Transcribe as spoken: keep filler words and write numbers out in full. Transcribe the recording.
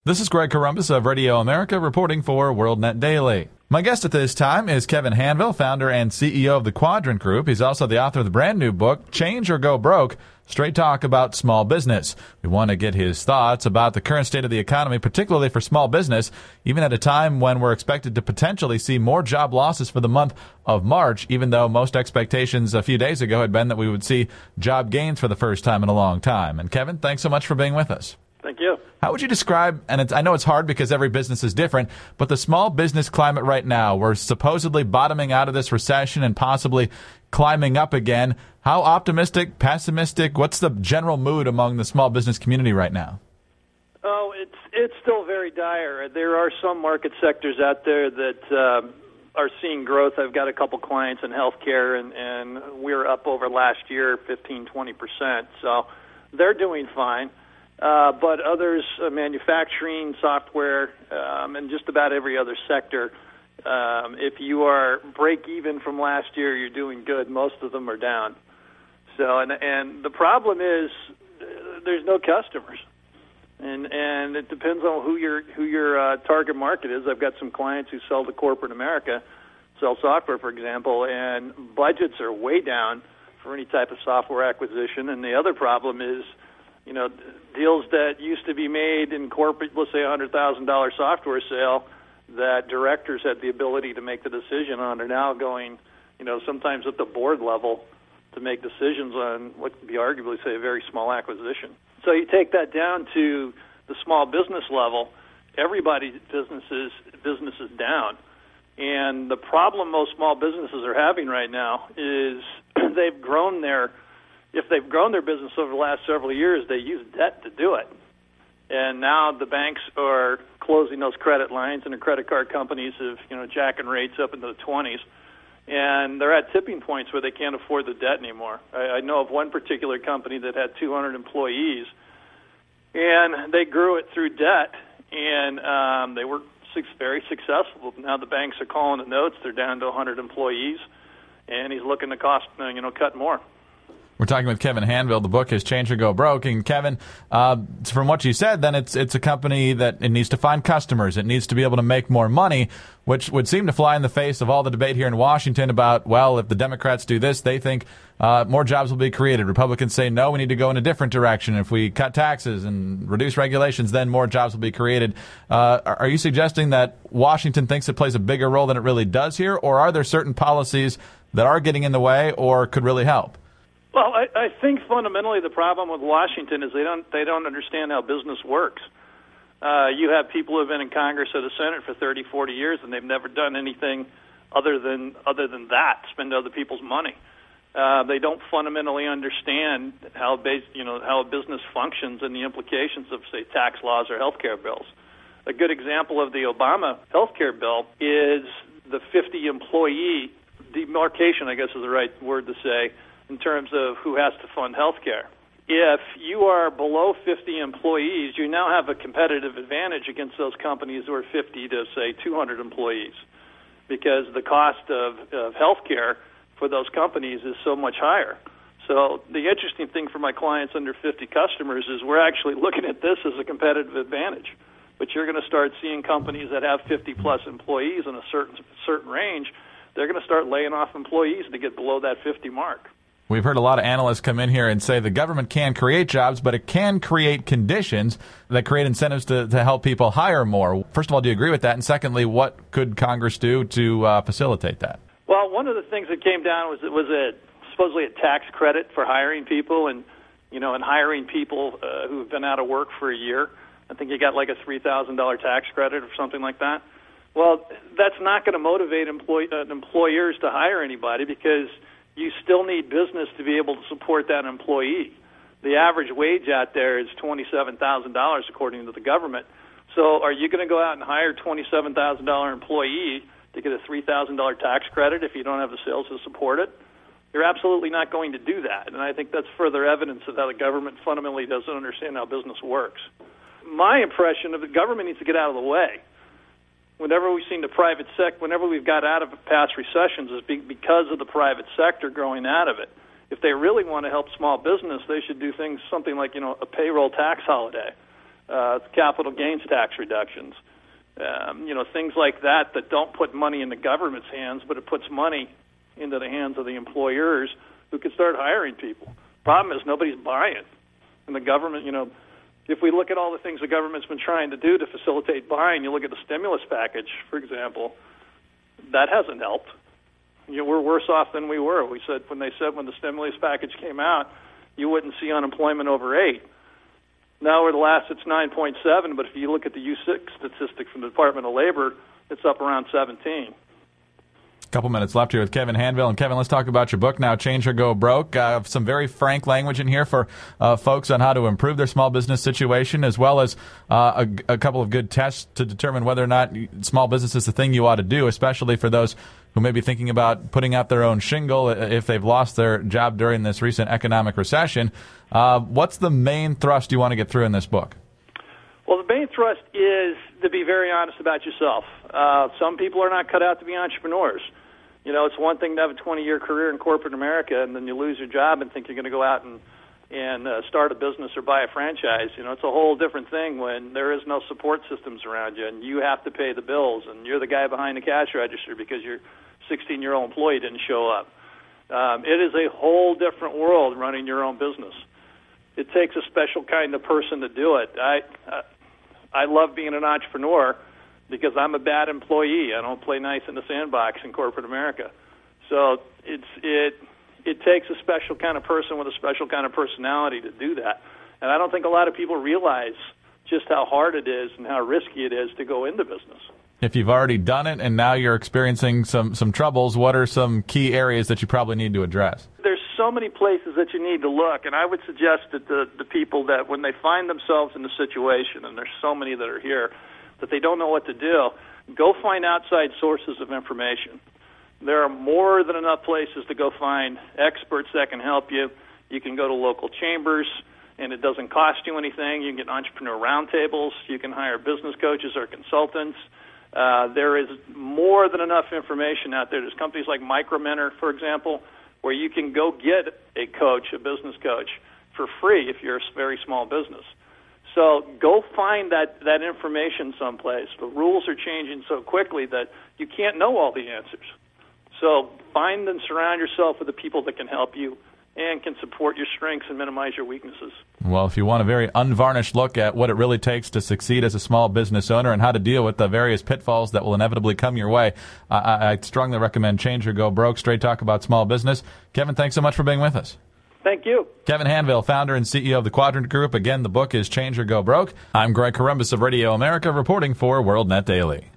This is Greg Corombos of Radio America reporting for WorldNet Daily. My guest at this time is Kevin Hanville, founder and C E O of the Quadrant Group. He's also the author of the brand new book, Change or Go Broke, Straight Talk About Small Business. We want to get his thoughts about the current state of the economy, particularly for small business, even at a time when we're expected to potentially see more job losses for the month of March, even though most expectations a few days ago had been that we would see job gains for the first time in a long time. And Kevin, thanks so much for being with us. Thank you. How would you describe, and it's, I know it's hard because every business is different, but the small business climate right now, we're supposedly bottoming out of this recession and possibly climbing up again. How optimistic, pessimistic, what's the general mood among the small business community right now? Oh, it's it's still very dire. There are some market sectors out there that uh, are seeing growth. I've got a couple clients in healthcare, and, and we're up over last year fifteen, twenty percent. So they're doing fine. Uh, but others, uh, manufacturing, software, um, and just about every other sector, um, if you are break even from last year, you're doing good. Most of them are down. So, and and the problem is uh, there's no customers, and and it depends on who your who your uh, target market is. I've got some clients who sell to corporate America, sell software, for example, and budgets are way down for any type of software acquisition. And the other problem is, you know, deals that used to be made in corporate, let's say a one hundred thousand dollars software sale that directors had the ability to make the decision on are now going, you know, sometimes at the board level to make decisions on what could be arguably, say, a very small acquisition. So you take that down to the small business level, everybody's businesses, business is down. And the problem most small businesses are having right now is they've grown their If they've grown their business over the last several years, they use debt to do it. And now the banks are closing those credit lines, and the credit card companies have, you know, jacking rates up into the twenties. And they're at tipping points where they can't afford the debt anymore. I, I know of one particular company that had two hundred employees, and they grew it through debt, and um, they were su- very successful. Now the banks are calling the notes. They're down to one hundred employees, and he's looking to cost, uh, you know, cut more. We're talking with Kevin Hanville. The book is Change or Go Broke. And Kevin, uh, from what you said, then it's it's a company that it needs to find customers. It needs to be able to make more money, which would seem to fly in the face of all the debate here in Washington about, well, if the Democrats do this, they think uh, more jobs will be created. Republicans say, no, we need to go in a different direction. If we cut taxes and reduce regulations, then more jobs will be created. Uh, are you suggesting that Washington thinks it plays a bigger role than it really does here, or are there certain policies that are getting in the way or could really help? Well, I, I think fundamentally the problem with Washington is they don't they don't understand how business works. Uh, you have people who have been in Congress or the Senate for thirty, forty years, and they've never done anything other than other than that, spend other people's money. Uh, they don't fundamentally understand how base, you know how a business functions and the implications of, say, tax laws or health care bills. A good example of the Obama health care bill is the fifty employee demarcation, I guess is the right word to say, in terms of who has to fund health care. If you are below fifty employees, you now have a competitive advantage against those companies who are fifty to, say, two hundred employees, because the cost of, of health care for those companies is so much higher. So the interesting thing for my clients under fifty customers is we're actually looking at this as a competitive advantage. But you're going to start seeing companies that have fifty-plus employees in a certain certain range, they're going to start laying off employees to get below that fifty mark. We've heard a lot of analysts come in here and say the government can create jobs, but it can create conditions that create incentives to, to help people hire more. First of all, do you agree with that? And secondly, what could Congress do to uh, facilitate that? Well, one of the things that came down was it was a supposedly a tax credit for hiring people, and you know, and hiring people uh, who have been out of work for a year. I think you got like a three thousand dollars tax credit or something like that. Well, that's not going to motivate employ, uh, employers to hire anybody, because you still need business to be able to support that employee. The average wage out there is twenty-seven thousand dollars according to the government. So are you going to go out and hire a twenty-seven thousand dollars employee to get a three thousand dollars tax credit if you don't have the sales to support it? You're absolutely not going to do that. And I think that's further evidence of how the government fundamentally doesn't understand how business works. My impression of the government needs to get out of the way. Whenever we've seen the private sector, whenever we've got out of past recessions, is be, because of the private sector growing out of it. If they really want to help small business, they should do things, something like, you know, a payroll tax holiday. uh, capital gains tax reductions, um, you know, things like that that don't put money in the government's hands, but it puts money into the hands of the employers who can start hiring people. Problem is nobody's buying. And the government, you know, if we look at all the things the government's been trying to do to facilitate buying, you look at the stimulus package, for example, that hasn't helped. You know, we're worse off than we were. We said when they said when the stimulus package came out, you wouldn't see unemployment over eight. Now over the last, it's nine point seven, but if you look at the U six statistic from the Department of Labor, it's up around seventeen. Couple minutes left here with Kevin Hanville. And Kevin, let's talk about your book now, Change or Go Broke. Uh, some very frank language in here for uh, folks on how to improve their small business situation, as well as uh, a, a couple of good tests to determine whether or not small business is the thing you ought to do, especially for those who may be thinking about putting out their own shingle if they've lost their job during this recent economic recession. Uh, what's the main thrust you want to get through in this book? Well, the main thrust is to be very honest about yourself. Uh, some people are not cut out to be entrepreneurs. You know, it's one thing to have a twenty-year career in corporate America, and then you lose your job and think you're going to go out and and uh, start a business or buy a franchise. You know, it's a whole different thing when there is no support systems around you, and you have to pay the bills, and you're the guy behind the cash register because your sixteen-year-old employee didn't show up. Um, it is a whole different world running your own business. It takes a special kind of person to do it. I uh, I love being an entrepreneur because I'm a bad employee. I don't play nice in the sandbox in corporate America. So it's it it takes a special kind of person with a special kind of personality to do that. And I don't think a lot of people realize just how hard it is and how risky it is to go into business. If you've already done it and now you're experiencing some, some troubles, what are some key areas that you probably need to address? There's so many places that you need to look, and I would suggest that the, the people that when they find themselves in a situation, and there's so many that are here, that they don't know what to do, go find outside sources of information. There are more than enough places to go find experts that can help you. You can go to local chambers, and it doesn't cost you anything. You can get entrepreneur roundtables. You can hire business coaches or consultants. Uh, there is more than enough information out there. There's companies like Micromentor, for example, where you can go get a coach, a business coach, for free if you're a very small business. So go find that, that information someplace. The rules are changing so quickly that you can't know all the answers. So find and surround yourself with the people that can help you and can support your strengths and minimize your weaknesses. Well, if you want a very unvarnished look at what it really takes to succeed as a small business owner and how to deal with the various pitfalls that will inevitably come your way, I, I strongly recommend Change or Go Broke, Straight Talk About Small Business. Kevin, thanks so much for being with us. Thank you. Kevin Hanville, founder and C E O of the Quadrant Group. Again, the book is Change or Go Broke. I'm Greg Corombos of Radio America, reporting for WorldNet Daily.